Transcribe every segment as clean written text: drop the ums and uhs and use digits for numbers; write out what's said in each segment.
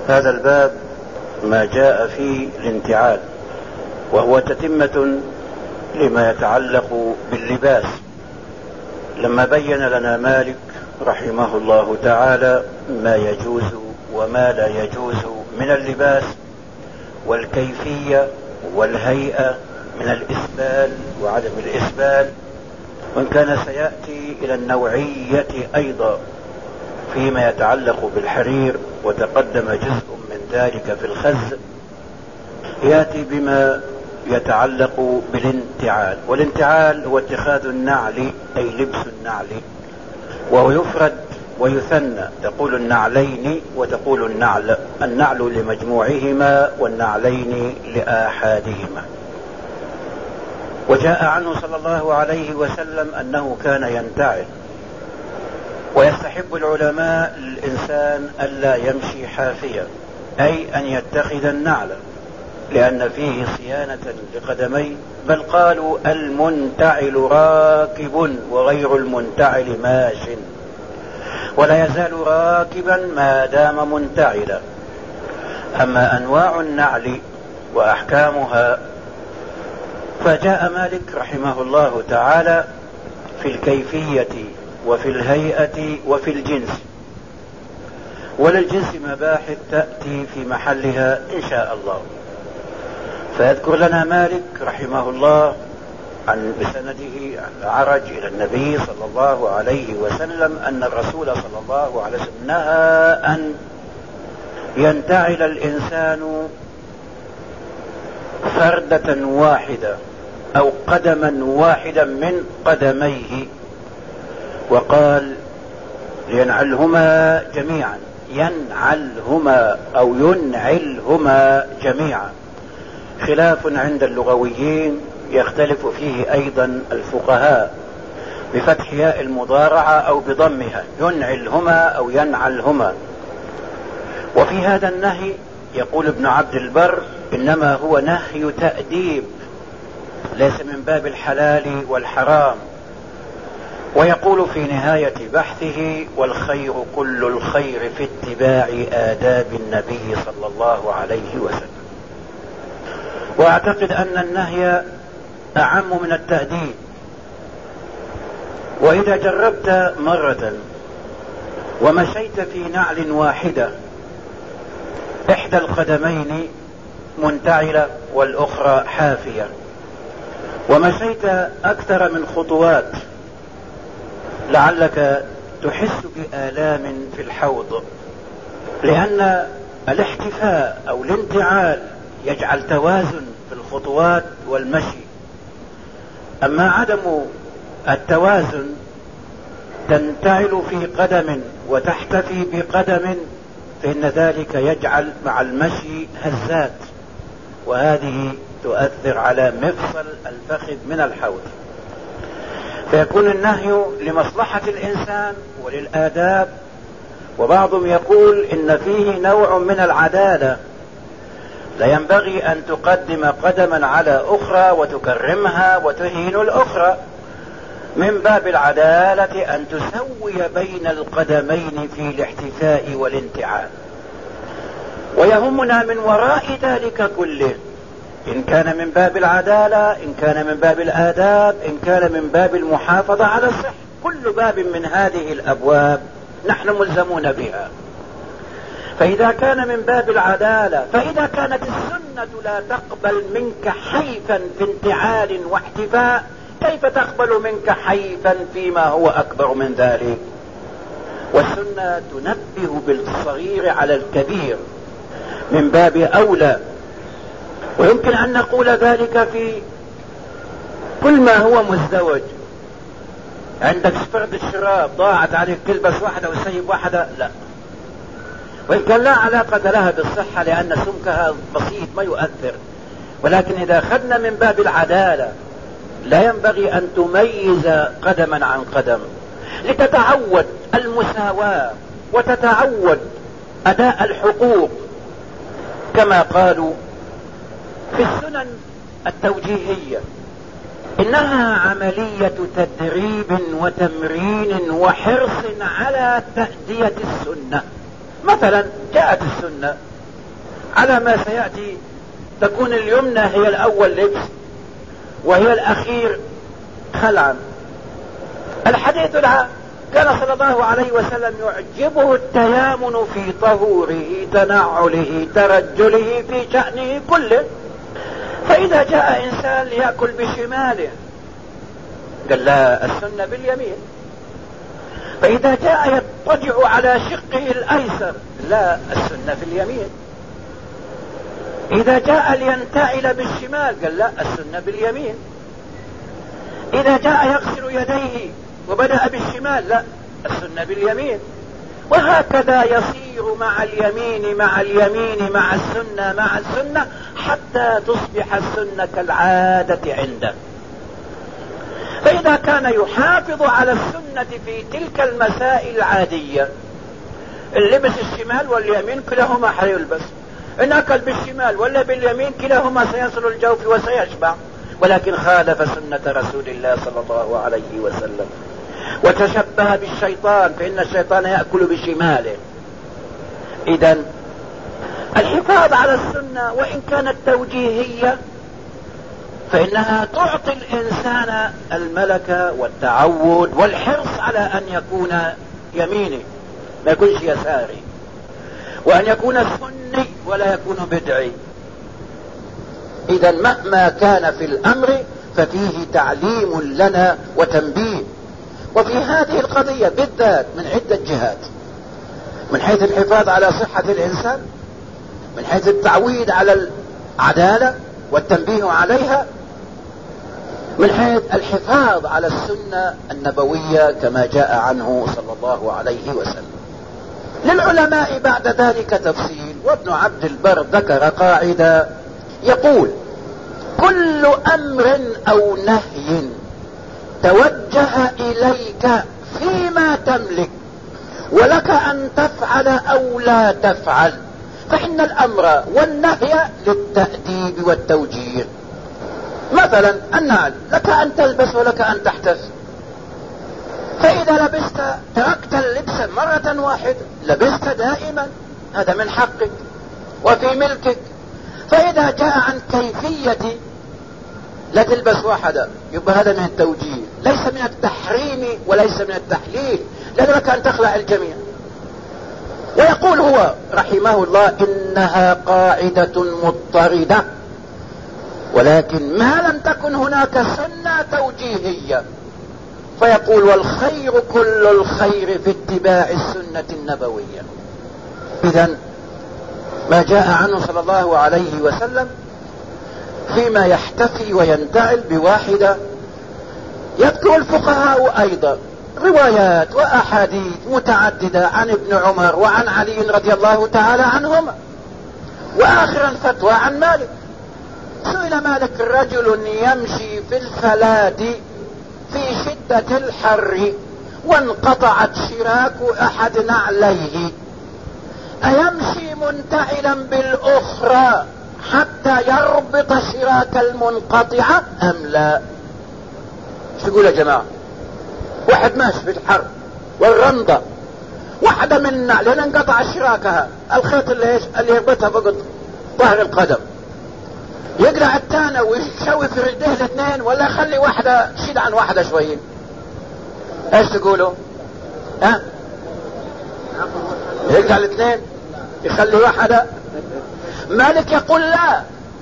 هذا الباب ما جاء في الانتعال، وهو تتمة لما يتعلق باللباس، لما بين لنا مالك رحمه الله تعالى ما يجوز وما لا يجوز من اللباس، والكيفية والهيئة من الإسبال وعدم الإسبال، وإن كان سيأتي إلى النوعية أيضا فيما يتعلق بالحرير، وتقدم جزء من ذلك في الخز. يأتي بما يتعلق بالانتعال، والانتعال هو اتخاذ النعل أي لبس النعل، وهو يفرد ويثنى، تقول النعلين وتقول النعل لمجموعهما والنعلين لآحادهما. وجاء عنه صلى الله عليه وسلم أنه كان ينتعل، ويستحب العلماء للإنسان ألا يمشي حافيا، أي أن يتخذ النعل، لأن فيه صيانة لقدميه، بل قالوا المنتعل راكب وغير المنتعل ماش، ولا يزال راكبا ما دام منتعلا. أما أنواع النعل وأحكامها فجاء مالك رحمه الله تعالى في الكيفية وفي الهيئة وفي الجنس، وللجنس مباحث تأتي في محلها إن شاء الله. فيذكر لنا مالك رحمه الله بسنده عن الأعرج إلى النبي صلى الله عليه وسلم أن الرسول صلى الله عليه وسلم نهى أن ينتعل الإنسان فردة واحدة أو قدما واحدا من قدميه، وقال لينعلهما جميعا، ينعلهما أو ينعلهما جميعا، خلاف عند اللغويين يختلف فيه أيضا الفقهاء بفتح ياء المضارعة أو بضمها، ينعلهما أو ينعلهما. وفي هذا النهي يقول ابن عبد البر إنما هو نهي تأديب، ليس من باب الحلال والحرام. ويقول في نهاية بحثه والخير كل الخير في اتباع آداب النبي صلى الله عليه وسلم. واعتقد ان النهي اعم من التأديب. واذا جربت مرة ومشيت في نعل واحدة احدى القدمين منتعلة والاخرى حافية، ومشيت اكثر من خطوات لعلك تحس بآلام في الحوض، لان الاحتفاء او الانتعال يجعل توازن في الخطوات والمشي. اما عدم التوازن تنتعل في قدم وتحتفي بقدم، فإن ذلك يجعل مع المشي هزات، وهذه تؤثر على مفصل الفخذ من الحوض. فيكون النهي لمصلحة الإنسان وللآداب. وبعضهم يقول إن فيه نوع من العدالة، لا ينبغي أن تقدم قدما على أخرى وتكرمها وتهين الأخرى، من باب العدالة أن تسوي بين القدمين في الاحتفاء والانتعال. ويهمنا من وراء ذلك كله، إن كان من باب العدالة، إن كان من باب الآداب، إن كان من باب المحافظة على الصحة، كل باب من هذه الأبواب نحن ملزمون بها. فإذا كان من باب العدالة، فإذا كانت السنة لا تقبل منك حيفا في انتعال واحتفاء، كيف تقبل منك حيفا فيما هو أكبر من ذلك؟ والسنة تنبه بالصغير على الكبير من باب أولى. ويمكن أن نقول ذلك في كل ما هو مزدوج. عندك فرد الشراب ضاعت عليك تلبس واحدة وتسيب واحدة، لا، وإن كان لا علاقة لها بالصحة لأن سمكها بسيط ما يؤثر، ولكن إذا أخذنا من باب العدالة لا ينبغي أن تميز قدما عن قدم، لتتعود المساواة وتتعود أداء الحقوق، كما قالوا في السنن التوجيهية إنها عملية تدريب وتمرين وحرص على تأدية السنة. مثلا جاءت السنة على ما سيأتي تكون اليمنى هي الأول لبس وهي الأخير خلعا. الحديث العام كان صلى الله عليه وسلم يعجبه التيامن في طهوره تنعله ترجله في شأنه كله. فإذا جاء إنسان ليأكل بشماله قال لا، السنة باليمين. فإذا جاء يضطجع على شقه الأيسر لا، السنة في اليمين. إذا جاء لينتعل بالشمال قال لا، السنة باليمين. إذا جاء يغسل يديه وبدأ بالشمال لا، السنة باليمين. وهكذا يصير مع اليمين مع اليمين مع السنة مع السنة حتى تصبح السنة كالعادة عنده. فإذا كان يحافظ على السنة في تلك المسائل العادية، اللبس الشمال واليمين كلاهما حيلبس، إن أكل بالشمال ولا باليمين كلاهما سيصل الجوف وسيشبع، ولكن خالف سنة رسول الله صلى الله عليه وسلم وتشبه بالشيطان، فإن الشيطان يأكل بشماله. إذن الحفاظ على السنة وإن كانت توجيهية فإنها تعطي الإنسان الملكة والتعود والحرص على أن يكون يميني ما يكونش يساري، وأن يكون سني ولا يكون بدعي. إذن مهما كان في الأمر ففيه تعليم لنا وتنبيه. وفي هذه القضية بالذات من عدة جهات، من حيث الحفاظ على صحة الإنسان، من حيث التعويد على العدالة والتنبيه عليها، من حيث الحفاظ على السنة النبوية كما جاء عنه صلى الله عليه وسلم. للعلماء بعد ذلك تفصيل، وابن عبد البر ذكر قاعدة يقول: كل أمر أو نهي توجه إليك فيما تملك ولك أن تفعل أو لا تفعل، فإن الأمر والنهي للتأديب والتوجيه. مثلا النعل لك أن تلبس ولك أن تحتس، فإذا لبست تركت اللبس مرة واحدة، لبست دائما، هذا من حقك وفي ملكك. فإذا جاء عن كيفية لا تلبس واحدة يبقى هذا من التوجيه، ليس من التحريم وليس من التحليل، لأنك أن تخلع الجميع. ويقول هو رحمه الله: إنها قاعدة مضطردة، ولكن ما لم تكن هناك سنة توجيهية. فيقول: والخير كل الخير في اتباع السنة النبوية. إذن ما جاء عنه صلى الله عليه وسلم فيما يحتفي وينتعل بواحدة، يذكر الفقهاء أيضا روايات وأحاديث متعددة عن ابن عمر وعن علي رضي الله تعالى عنهما. وآخرا فتوى عن مالك، سئل مالك: رجل يمشي في الفلاة في شدة الحر وانقطعت شراك أحد نعليه، أيمشي منتعلا بالأخرى حتى يربط شراك المنقطعة أم لا؟ شو يقول يا جماعة؟ واحد ماشي في الحر والرمضة، واحدة من النعلين انقطع شراكها، الخيط اللي يربطها فوق ظهر القدم، يقلع الثانية ويشوي في رجليه الاثنين، ولا يخلي واحدة شيل عن واحدة شوية؟ ايش تقولوا؟ ها؟ يقلع الاثنين يخلي واحدة؟ مالك يقول لا،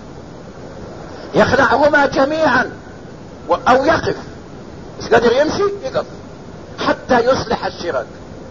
يخلعهما جميعا او يقف، مش قادر يمشي يقف حتى يصلح الشراك.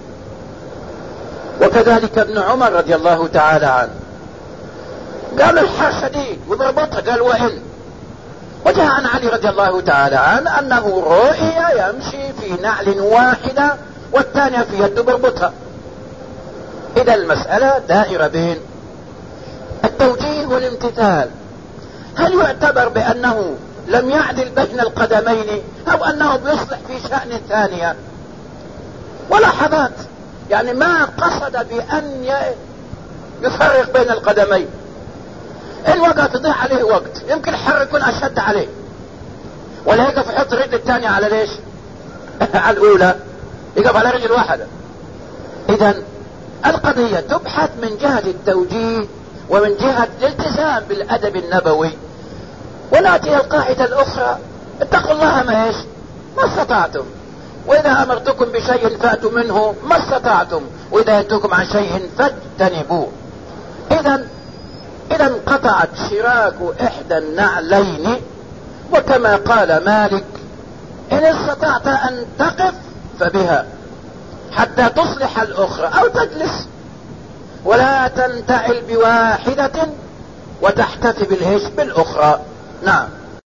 وكذلك ابن عمر رضي الله تعالى عنه قال: الحر شديد وضربتها، قال: وإن. وجاء عن علي رضي الله تعالى عنه أنه رؤي يمشي في نعل واحدة والثانية في يده بربطها. إذا المسألة دائرة بين التوجيه والامتثال. هل يعتبر بأنه لم يعدل بين القدمين أو أنه بيصلح في شأن ثانية؟ ولحظات يعني ما قصد بأن يفرق بين القدمين. إن وقت يضيع عليه وقت، يمكن الحر يكون أشد عليه، ولا يقف يحط رجل الثانية على ليش؟ على الأولى، يقف على رجل واحدة. إذن القضية تبحث من جهة التوجيه ومن جهة الالتزام بالأدب النبوي. ونأتي القاعدة الأخرى: اتقوا الله ما استطعتم، وإذا أمرتكم بشيء فأتوا منه ما استطعتم، وإذا نهيتكم عن شيء فاجتنبوه. إذا انقطعت شراك إحدى النعلين، وكما قال مالك: إن استطعت أن تقف فبها حتى تصلح الأخرى، أو تجلس، ولا تنتعل بواحدة وتحتفي بالأخرى. نعم.